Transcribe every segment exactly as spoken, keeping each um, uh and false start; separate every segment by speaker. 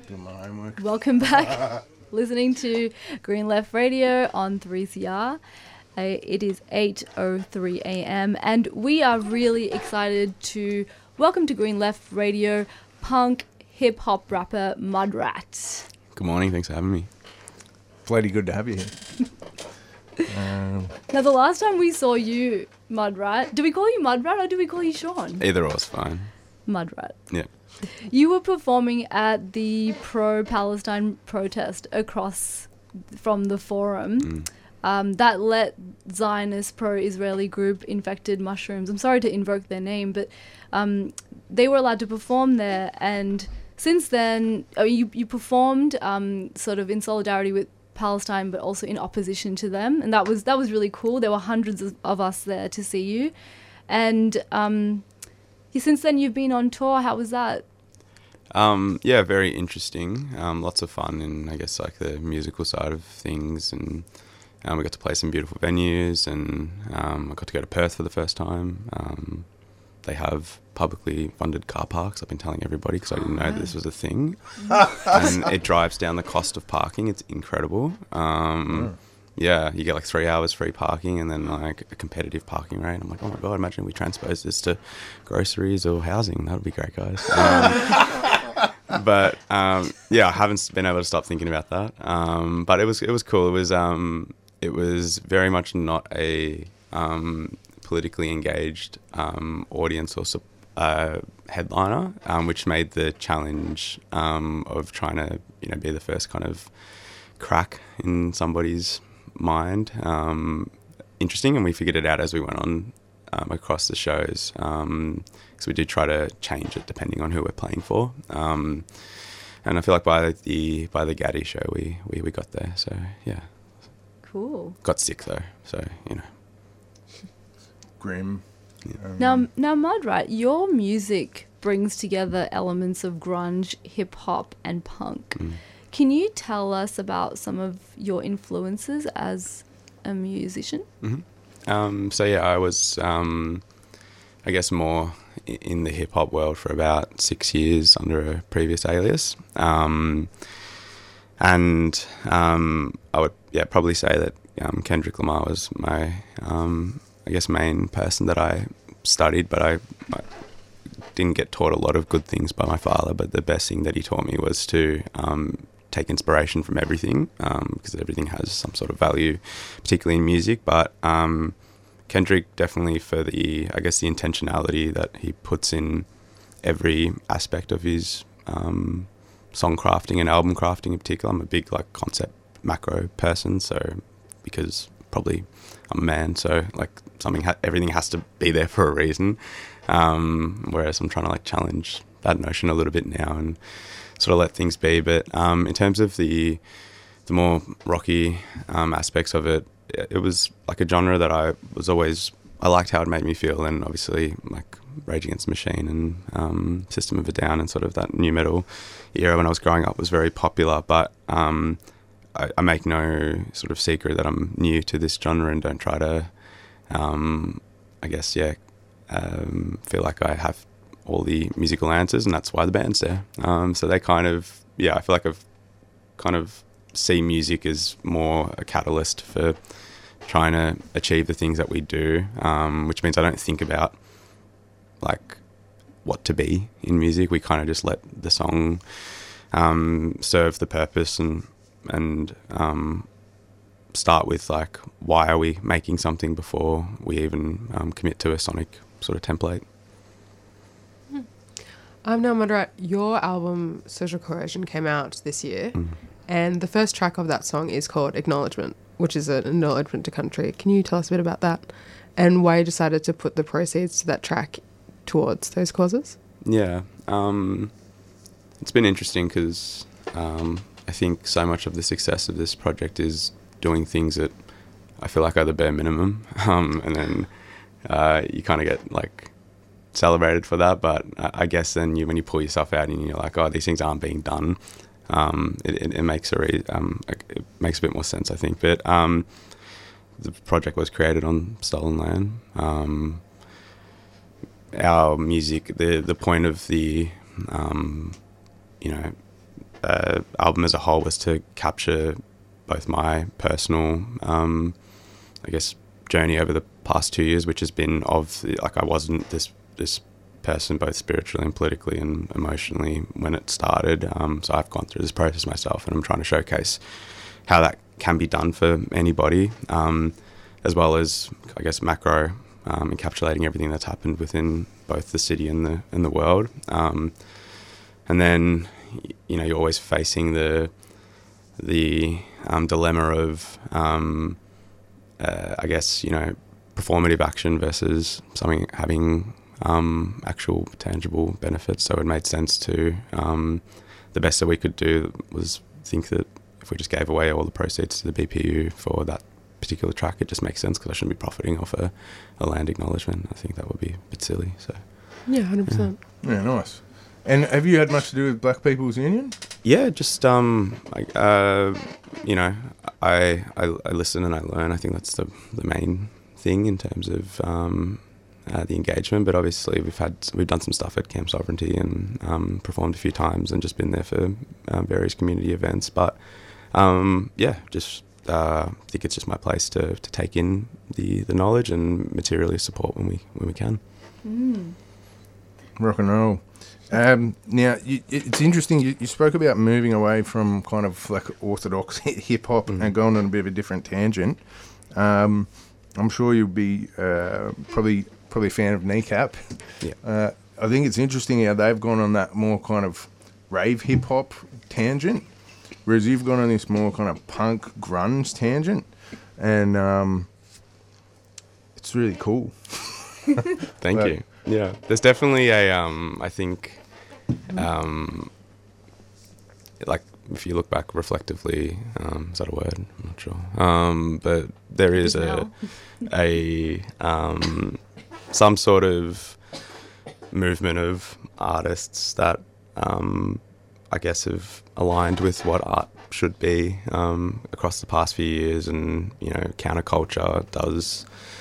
Speaker 1: Doing my homework.
Speaker 2: Welcome back. Listening to Green Left Radio on three C R. Uh, it is eight oh three a m and we are really excited to welcome to Green Left Radio punk hip hop rapper Mudrat.
Speaker 3: Good morning, thanks for having me.
Speaker 1: Bloody good to have you here. um,
Speaker 2: Now, the last time we saw you, Mudrat, do we call you Mudrat or do we call you Sean?
Speaker 3: Either or is fine.
Speaker 2: Mudrat.
Speaker 3: Yeah.
Speaker 2: You were performing at the pro-Palestine protest across from the forum.
Speaker 3: Mm.
Speaker 2: Um, that let Zionist pro-Israeli group Infected Mushrooms, I'm sorry to invoke their name, but um, they were allowed to perform there. And since then, uh, you, you performed um, sort of in solidarity with Palestine, but also in opposition to them. And that was that was really cool. There were hundreds of, of us there to see you. And um, since then, you've been on tour. How was that?
Speaker 3: Um, yeah, very interesting. Um, lots of fun in, I guess, like the musical side of things. And um, we got to play some beautiful venues. And um, I got to go to Perth for the first time. Um, they have publicly funded car parks. I've been telling everybody because I didn't know this was a thing. And it drives down the cost of parking. It's incredible. Um, yeah, you get like three hours free parking and then like a competitive parking rate. I'm like, oh my God, imagine we transpose this to groceries or housing. That would be great, guys. Um, but um, yeah, I haven't been able to stop thinking about that. Um, but it was it was cool. It was um, it was very much not a um, politically engaged um, audience or support. Uh, headliner, um, which made the challenge um, of trying to, you know, be the first kind of crack in somebody's mind um, interesting, and we figured it out as we went on um, across the shows. Um, so we did try to change it depending on who we're playing for, um, and I feel like by the by the Gaddy show we, we, we got there. So yeah,
Speaker 2: cool.
Speaker 3: Got sick though, so you know,
Speaker 1: grim.
Speaker 2: Um, now, now, Mudrat, your music brings together elements of grunge, hip hop, and punk.
Speaker 3: Mm.
Speaker 2: Can you tell us about some of your influences as a musician?
Speaker 3: Mm-hmm. Um, so yeah, I was, um, I guess, more in the hip hop world for about six years under a previous alias, um, and um, I would yeah probably say that um, Kendrick Lamar was my um, I guess main person that I studied, but I, I didn't get taught a lot of good things by my father, but the best thing that he taught me was to um, take inspiration from everything, um, because everything has some sort of value, particularly in music. But um, Kendrick definitely for the, I guess, the intentionality that he puts in every aspect of his um, song crafting and album crafting in particular. I'm a big like concept macro person, so because probably I'm a man, so like something, ha- everything has to be there for a reason. Um, whereas I'm trying to like challenge that notion a little bit now and sort of let things be. But um, in terms of the the more rocky um, aspects of it, it was like a genre that I was always, I liked how it made me feel, and obviously like Rage Against the Machine and um, System of a Down and sort of that new metal era when I was growing up was very popular. But um, I, I make no sort of secret that I'm new to this genre and don't try to, um, I guess, yeah, um, feel like I have all the musical answers, and that's why the band's there. Um, so they kind of, yeah, I feel like I've kind of see music as more a catalyst for trying to achieve the things that we do, um, which means I don't think about like what to be in music. We kind of just let the song um, serve the purpose and and um, start with like, why are we making something before we even um, commit to a sonic sort of template.
Speaker 4: I'm now Mudrat. Your album Social Coercion came out this year, mm. and the first track of that song is called Acknowledgement, which is an acknowledgement to country. Can you tell us a bit about that and why you decided to put the proceeds to that track towards those causes?
Speaker 3: Yeah, um, it's been interesting because um, I think so much of the success of this project is doing things that I feel like are the bare minimum, um, and then uh, you kind of get like celebrated for that. But I guess then you, when you pull yourself out and you're like, oh, these things aren't being done, um, it, it, it makes a re- um, it makes a bit more sense, I think. But um, the project was created on stolen land. Um, our music, the the point of the um, you know uh, album as a whole was to capture both my personal, um, I guess, journey over the past two years, which has been of the, like I wasn't this this person both spiritually and politically and emotionally when it started. Um, so I've gone through this process myself, and I'm trying to showcase how that can be done for anybody, um, as well as I guess macro, um, encapsulating everything that's happened within both the city and the and the world. Um, and then you know you're always facing the the um, dilemma of um, uh, I guess you know performative action versus something having um, actual tangible benefits. So it made sense to um, the best that we could do was think that if we just gave away all the proceeds to the B P U for that particular track, it just makes sense because I shouldn't be profiting off a, a land acknowledgement. I think that would be a bit silly. So
Speaker 4: yeah, one hundred percent.
Speaker 1: Yeah, nice. And have you had much to do with Black People's Union?
Speaker 3: Yeah, just um, like uh, you know, I, I I listen and I learn. I think that's the the main thing in terms of um, uh, the engagement. But obviously, we've had we've done some stuff at Camp Sovereignty and um, performed a few times and just been there for um, various community events. But um, yeah, just uh, I think it's just my place to to take in the the knowledge and materially support when we when we can.
Speaker 2: Mm.
Speaker 1: Rock and roll. Um, now, you, it's interesting, you, you spoke about moving away from kind of like orthodox hip-hop mm. and going on a bit of a different tangent. Um, I'm sure you'll be uh, probably probably a fan of Kneecap.
Speaker 3: Yeah.
Speaker 1: Uh, I think it's interesting how they've gone on that more kind of rave hip-hop tangent, whereas you've gone on this more kind of punk grunge tangent, and um, it's really cool.
Speaker 3: Thank
Speaker 1: but,
Speaker 3: you. Yeah, there's definitely a, um, I think, um, like, if you look back reflectively, um, is that a word? I'm not sure. Um, but there is a, a, um, some sort of movement of artists that, um, I guess have aligned with what art should be, um, across the past few years, and, you know, counterculture does,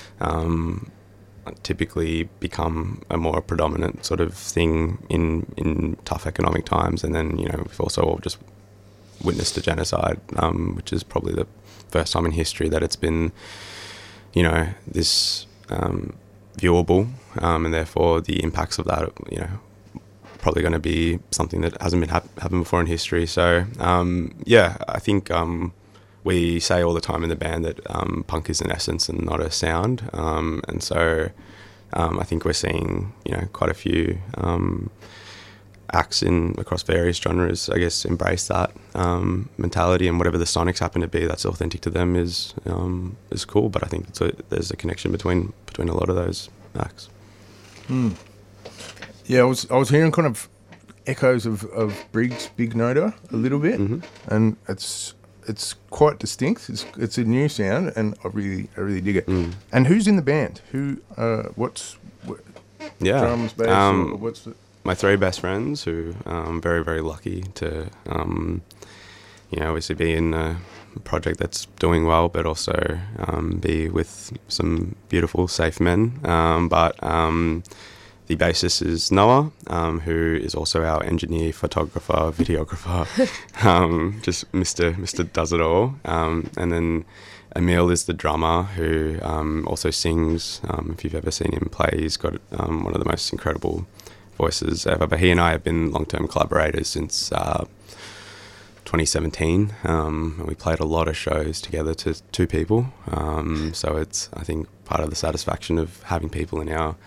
Speaker 3: um, typically become a more predominant sort of thing in, in tough economic times. And then, you know, we've also all just witnessed a genocide, um, which is probably the first time in history that it's been, you know, this um, viewable, um, and therefore the impacts of that, you know, probably going to be something that hasn't been hap- happened before in history. So, um, yeah, I think um, we say all the time in the band that um, punk is an essence and not a sound, um, and so um, I think we're seeing, you know, quite a few um, acts in across various genres, I guess, embrace that um, mentality, and whatever the sonics happen to be that's authentic to them is um, is cool. But I think it's a, there's a connection between between a lot of those acts.
Speaker 1: Hmm. Yeah, I was I was hearing kind of echoes of, of Briggs' Big Noda a little bit,
Speaker 3: Mm-hmm.
Speaker 1: and it's it's quite distinct. It's it's a new sound, and I really I really dig it.
Speaker 3: Mm.
Speaker 1: And who's in the band? Who? Uh, what's what,
Speaker 3: Yeah,
Speaker 1: drums, bass,
Speaker 3: um,
Speaker 1: or what's the?
Speaker 3: my three best friends, who I'm very very lucky to, um, you know, obviously be in a project that's doing well, but also um, be with some beautiful, safe men. Um, but um, the bassist is Noah, um, who is also our engineer, photographer, videographer, um, just Mister Mister Does It All. Um, and then Emil is the drummer, who um, also sings. Um, if you've ever seen him play, he's got um, one of the most incredible voices ever. But he and I have been long-term collaborators since uh, twenty seventeen, um, and we played a lot of shows together to two people. Um, so it's, I think, part of the satisfaction of having people in our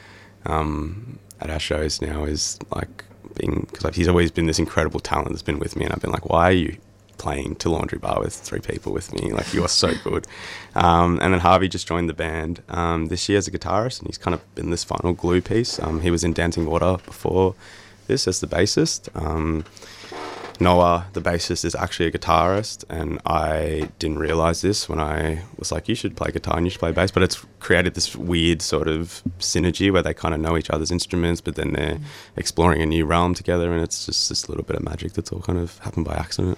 Speaker 3: um, at our shows now is like being, because like, he's always been this incredible talent that's been with me, and I've been like, why are you playing to Laundry Bar with three people with me? Like, you are so good. Um, and then Harvey just joined the band um, this year as a guitarist, and he's kind of been this final glue piece. Um, he was in Dancing Water before this as the bassist. Um, Noah, the bassist, is actually a guitarist, and I didn't realise this when I was like, you should play guitar and you should play bass, but it's created this weird sort of synergy where they kind of know each other's instruments, but then they're exploring a new realm together, and it's just this little bit of magic that's all kind of happened by accident.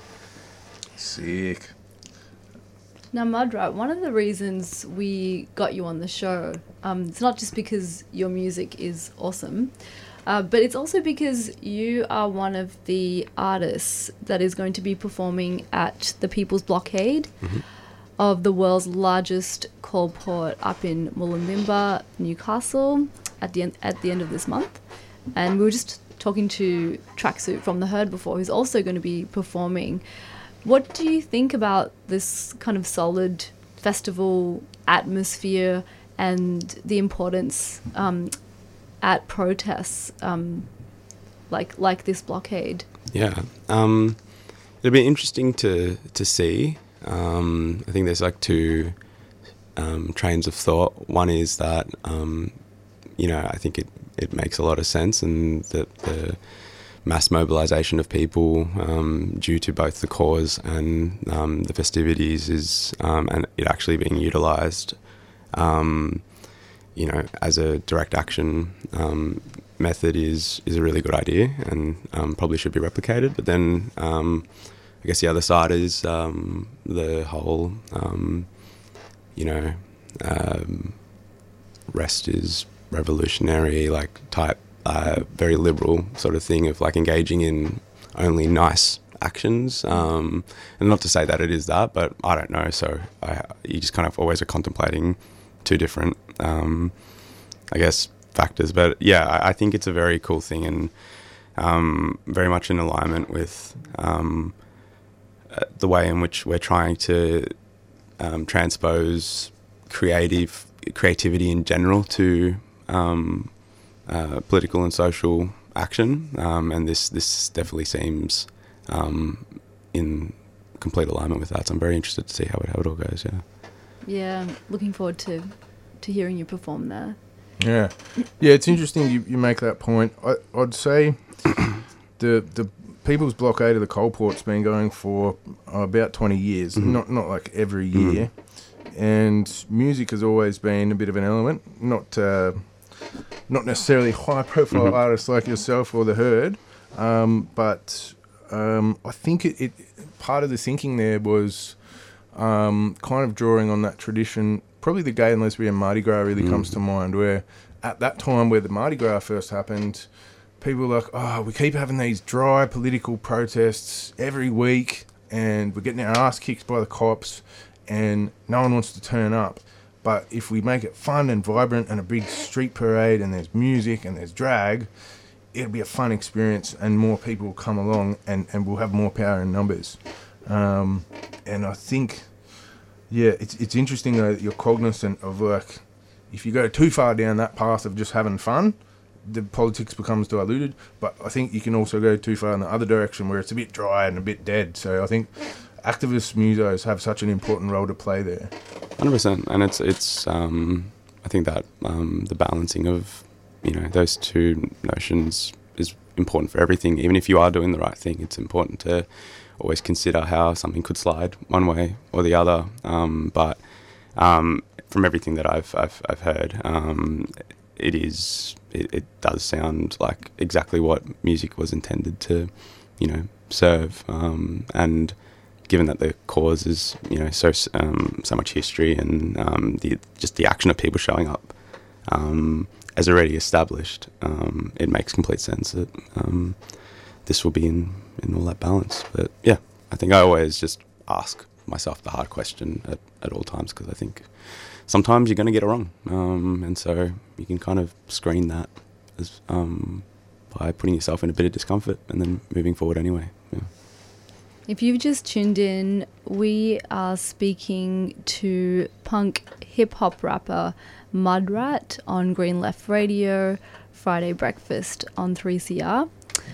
Speaker 1: Sick.
Speaker 2: Now, Mudra, one of the reasons we got you on the show, um, it's not just because your music is awesome, Uh, but it's also because you are one of the artists that is going to be performing at the People's Blockade
Speaker 3: Mm-hmm.
Speaker 2: of the world's largest coal port up in Mullumbimba, Newcastle, at the end, at the end of this month. And we were just talking to Tracksuit from The Herd before, who's also going to be performing. What do you think about this kind of solid festival atmosphere and the importance um, at protests um, like like this blockade?
Speaker 3: Yeah, um, it'll be interesting to to see. Um, I think there's like two um, trains of thought. One is that um, you know I think it, it makes a lot of sense, and that the mass mobilisation of people um, due to both the cause and um, the festivities is um, and it actually being utilised, um, you know, as a direct action um, method is is a really good idea, and um, probably should be replicated. But then um, I guess the other side is um, the whole, um, you know, um, rest is revolutionary, like type, uh, very liberal sort of thing of like engaging in only nice actions. Um, and not to say that it is that, but I don't know. So I, you just kind of always are contemplating two different, um, I guess, factors. But yeah, I, I think it's a very cool thing, and um, very much in alignment with um, uh, the way in which we're trying to um, transpose creative creativity in general to um, uh, political and social action. Um, and this this definitely seems um, in complete alignment with that. So I'm very interested to see how it how it all goes. Yeah.
Speaker 2: Yeah, I'm looking forward to to hearing you perform there.
Speaker 1: Yeah, yeah, it's interesting you, you make that point. I, I'd say the the People's Blockade of the coal port's been going for uh, about twenty years,
Speaker 3: Mm-hmm.
Speaker 1: not not like every year, mm-hmm. and music has always been a bit of an element. Not uh, not necessarily high profile mm-hmm. artists like yourself or The Herd, um, but um, I think it, it part of the thinking there was um, kind of drawing on that tradition. Probably the gay and lesbian Mardi Gras really mm. comes to mind, where at that time where the Mardi Gras first happened, people were like, oh, we keep having these dry political protests every week and we're getting our ass kicked by the cops and no one wants to turn up. But if we make it fun and vibrant and a big street parade and there's music and there's drag, it'll be a fun experience and more people will come along and, and we'll have more power in numbers. Um, and I think... Yeah, it's it's interesting though that you're cognizant of like, if you go too far down that path of just having fun, the politics becomes diluted. But I think you can also go too far in the other direction where it's a bit dry and a bit dead. So I think activist musos have such an important role to play there.
Speaker 3: one hundred percent, and it's it's um, I think that um, the balancing of you know those two notions is important for everything. Even if you are doing the right thing, it's important to always consider how something could slide one way or the other. Um, but um, from everything that I've I've, I've heard, um, it is it, it does sound like exactly what music was intended to, you know, serve. Um, and given that the cause is you know so um, so much history and um, the just the action of people showing up um, as already established, um, it makes complete sense that um, this will be in. in all that balance. But yeah, I think I always just ask myself the hard question at, at all times, because I think sometimes you're going to get it wrong. Um, and so you can kind of screen that as um, by putting yourself in a bit of discomfort and then moving forward anyway. Yeah.
Speaker 2: If you've just tuned in, we are speaking to punk hip-hop rapper Mudrat on Green Left Radio, Friday Breakfast on three C R.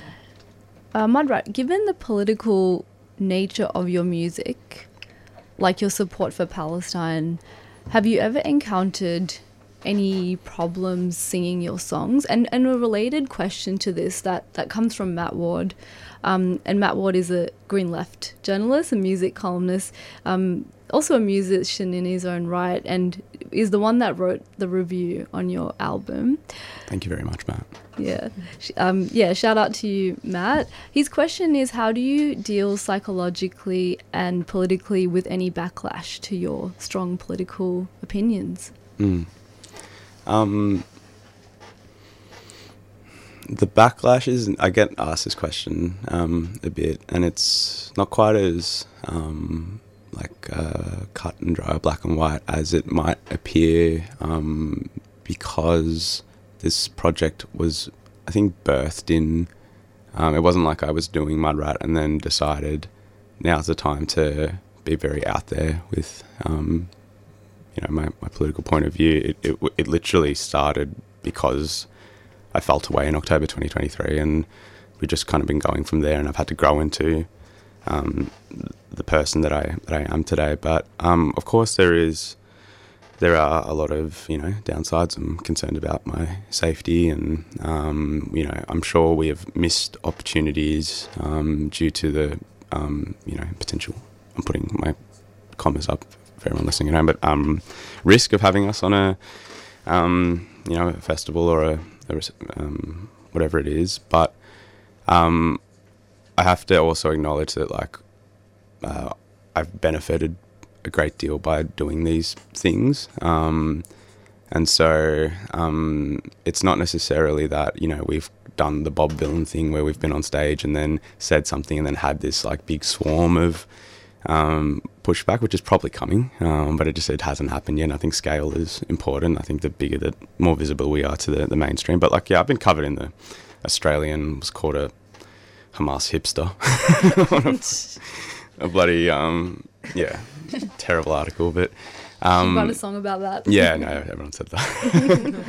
Speaker 2: Uh, Mudrat, given the political nature of your music, like your support for Palestine, have you ever encountered any problems singing your songs? And and a related question to this that, that comes from Matt Ward. Um, and Matt Ward is a Green Left journalist, a music columnist, um, also a musician in his own right, and is the one that wrote the review on your album.
Speaker 3: Thank you very much, Matt.
Speaker 2: Yeah. Um, yeah, shout out to you, Matt. His question is, how do you deal psychologically and politically with any backlash to your strong political opinions?
Speaker 3: Mm. Um, the backlash is, I get asked this question um, a bit, and it's not quite as um, like uh, cut and dry, black and white as it might appear, um, because this project was, I think, birthed in. Um, it wasn't like I was doing Mudrat and then decided now's the time to be very out there with, um, you know, my, my political point of view. It, it it literally started because I felt away in October twenty twenty-three, and we've just kind of been going from there. And I've had to grow into um, the person that I that I am today. But um, of course, there is there are a lot of you know downsides. I'm concerned about my safety, and um, you know I'm sure we have missed opportunities um, due to the um, you know potential. I'm putting my commas up for everyone listening at home, but um, risk of having us on a um, you know a festival or a Um, whatever it is, but um, I have to also acknowledge that like uh, I've benefited a great deal by doing these things, um, and so um, it's not necessarily that you know we've done the Bob Dylan thing where we've been on stage and then said something and then had this like big swarm of um, pushback, which is probably coming, um, but it just it hasn't happened yet. I think scale is important. I think the bigger, the more visible we are to the, the mainstream. But like, yeah, I've been covered in the Australian, was called a Hamas hipster. a, a bloody, um, yeah, terrible article. But um,
Speaker 2: you wrote a song about that.
Speaker 3: Yeah, no, everyone said that.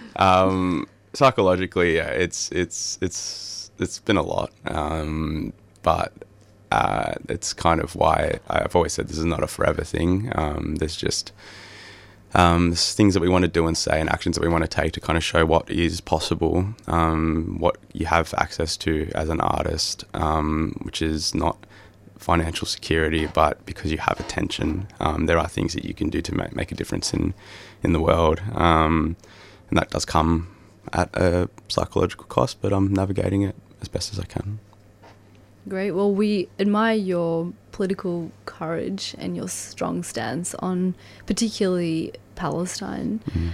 Speaker 3: um, psychologically, yeah, it's it's it's it's been a lot, um, but. Uh, it's kind of why I've always said this is not a forever thing. Um, there's just um, there's things that we want to do and say and actions that we want to take to kind of show what is possible, um, what you have access to as an artist, um, which is not financial security, but because you have attention, um, there are things that you can do to make, make a difference in, in the world. Um, and that does come at a psychological cost, but I'm navigating it as best as I can.
Speaker 2: Great. Well, we admire your political courage and your strong stance on particularly Palestine. Mm.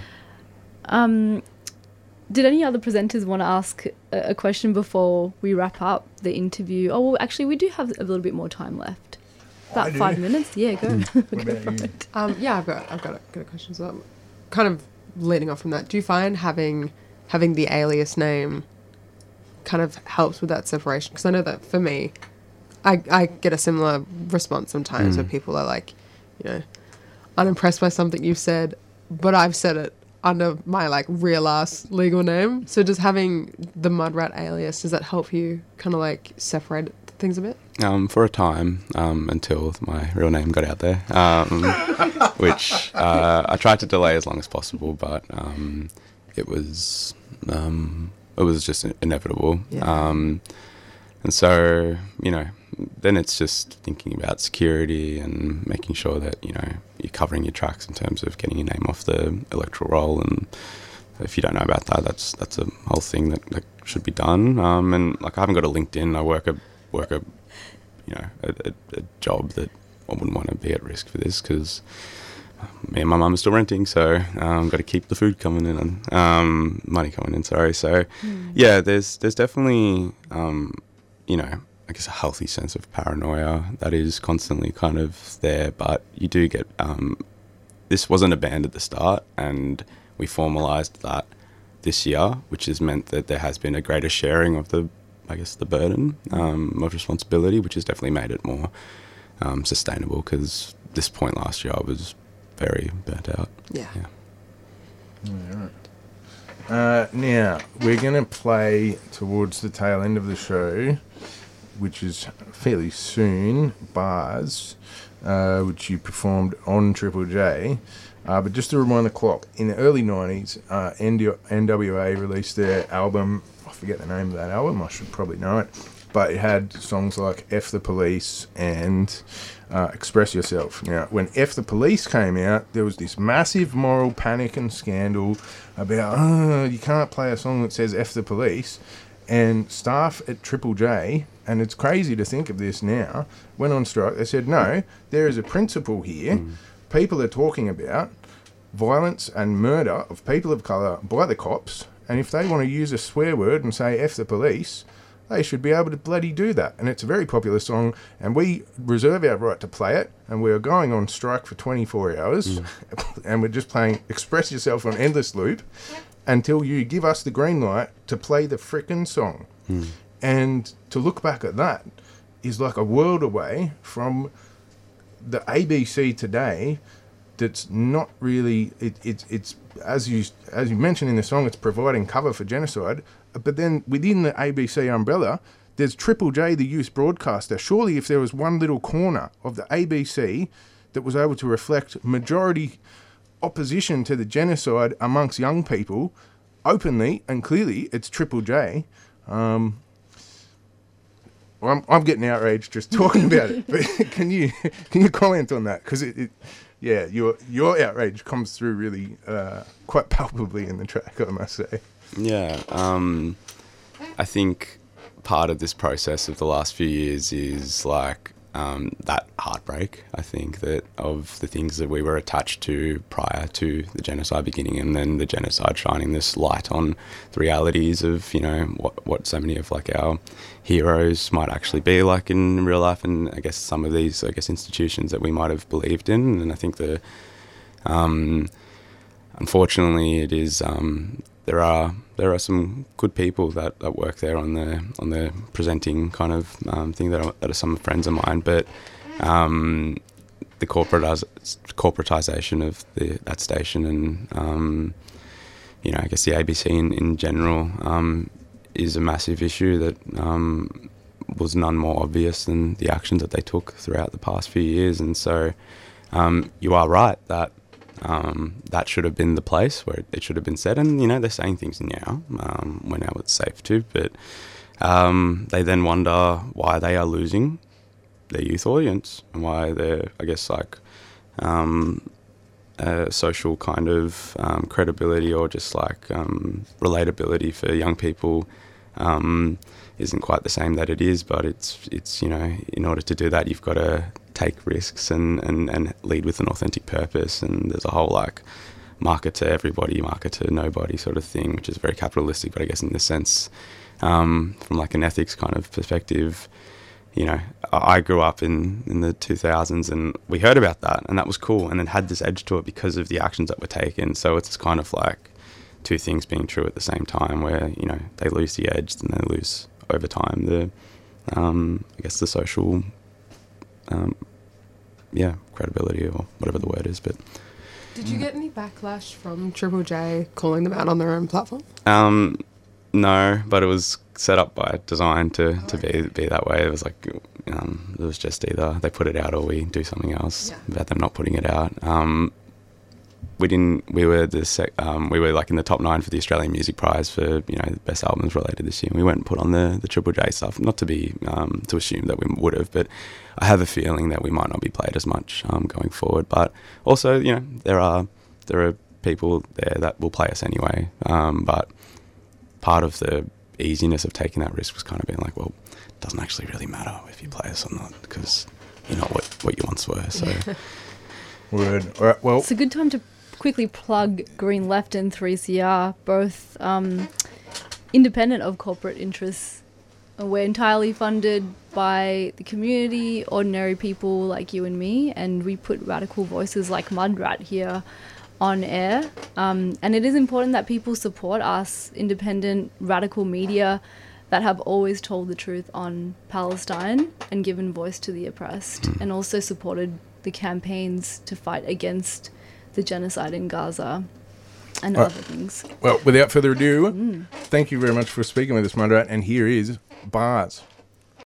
Speaker 2: Um, did any other presenters want to ask a, a question before we wrap up the interview? Oh, well, actually, we do have a little bit more time left. About five minutes. Yeah, go.
Speaker 1: What
Speaker 2: go
Speaker 1: about you?
Speaker 4: Um, yeah, I've got, I've got a, got a question. So, kind of leading off from that, do you find having having the alias name kind of helps with that separation? Because I know that for me, I, I get a similar response sometimes mm. where people are like, you know, unimpressed by something you've said, but I've said it under my like real ass legal name. So does having the Mudrat alias, does that help you kind of like separate things a bit?
Speaker 3: Um, for a time, um, until my real name got out there, um, which uh, I tried to delay as long as possible, but um, it was... Um, it was just inevitable. Yeah. Um, and so, you know, then it's just thinking about security and making sure that, you know, you're covering your tracks in terms of getting your name off the electoral roll. And if you don't know about that, that's that's a whole thing that, that should be done. Um, and like I haven't got a LinkedIn. I work a work a you know a, a, a job that I wouldn't want to be at risk for this because me and my mum are still renting, so um, got to keep the food coming in and um, money coming in. Sorry, so mm. yeah, there's there's definitely um, you know I guess a healthy sense of paranoia that is constantly kind of there, but you do get um, this wasn't a band at the start, and we formalised that this year, which has meant that there has been a greater sharing of the I guess the burden um, of responsibility, which has definitely made it more um, sustainable. Because this point last year I was very burnt out.
Speaker 4: Yeah.
Speaker 1: yeah. All right. Uh, now, we're going to play towards the tail end of the show, which is fairly soon, Bars, uh, which you performed on Triple J. Uh, but just to rewind the clock, in the early nineties, uh, N W A released their album. I forget the name of that album. I should probably know it. But it had songs like F the Police and uh, Express Yourself. Now, when F the Police came out, there was this massive moral panic and scandal about, oh, you can't play a song that says F the Police. And staff at Triple J, and it's crazy to think of this now, went on strike. They said, no, there is a principle here. Mm. People are talking about violence and murder of people of colour by the cops, And if they want to use a swear word and say F the police, they should be able to bloody do that. And it's a very popular song, and we reserve our right to play it, and we are going on strike for twenty-four hours, mm. and we're just playing Express Yourself on endless loop until you give us the green light to play the frickin' song. Mm. And to look back at that is like a world away from the A B C today that's not really... It, it, it's, as you as you mentioned in the song, it's providing cover for genocide. But then within the A B C umbrella, there's Triple J, the youth broadcaster. Surely if there was one little corner of the A B C that was able to reflect majority opposition to the genocide amongst young people, openly and clearly, it's Triple J. Um, well, I'm, I'm getting outraged just talking about it. But can you can you comment on that? Because it, it, yeah, your your outrage comes through really uh, quite palpably in the track, I must say.
Speaker 3: Yeah, um, I think part of this process of the last few years is like um, that heartbreak, I think, that of the things that we were attached to prior to the genocide beginning, and then the genocide shining this light on the realities of, you know, what, what so many of like our heroes might actually be like in real life, and I guess some of these, I guess, institutions that we might have believed in. And I think the, um, unfortunately, it is... Um, There are there are some good people that, that work there on the on the presenting kind of um, thing that are, that are some friends of mine, but um, the corporatiz- corporatization of the that station and um, you know, I guess the A B C in, in general um, is a massive issue that um, was none more obvious than the actions that they took throughout the past few years. And so um, you are right that. Um, that should have been the place where it should have been said, and you know, they're saying things now um, when now it's safe to, but um, they then wonder why they are losing their youth audience and why they're, I guess, like um, a social kind of um, credibility or just like um, relatability for young people um, isn't quite the same that it is. But it's it's you know, in order to do that, you've got to take risks and, and, and lead with an authentic purpose, and there's a whole like market to everybody, market to nobody sort of thing, which is very capitalistic. But I guess in this sense, um, from like an ethics kind of perspective, you know, I grew up in, in the two thousands and we heard about that, and that was cool, and then had this edge to it because of the actions that were taken. So it's kind of like two things being true at the same time, where, you know, they lose the edge and they lose over time the, um, I guess the social Um, yeah, credibility or whatever the word is. But
Speaker 4: did you get any backlash from Triple J calling them out on their own platform?
Speaker 3: Um, no, but it was set up by design to, oh, to okay. be be that way. It was like um, it was just either they put it out or we do something else yeah. about them not putting it out. Um, we didn't. We were the sec, um, we were like in the top nine for the Australian Music Prize for, you know, the best albums related this year. We went and put on the the Triple J stuff. Not to be um, to assume that we would have, but I have a feeling that we might not be played as much um, going forward. But also, you know, there are there are people there that will play us anyway. Um, but part of the easiness of taking that risk was kind of being like, well, it doesn't actually really matter if you play us or not, because you're not what what you once were. So,
Speaker 1: word. All right. Well,
Speaker 2: it's a good time to quickly plug Green Left and three C R, both um, independent of corporate interests. We're entirely funded by the community, ordinary people like you and me, and we put radical voices like Mudrat here on air. Um, and it is important that people support us, independent, radical media that have always told the truth on Palestine and given voice to the oppressed, and also supported the campaigns to fight against the genocide in Gaza and
Speaker 1: uh,
Speaker 2: other things.
Speaker 1: Well, without further ado, mm. thank you very much for speaking with us, Mudrat, and here is Bars.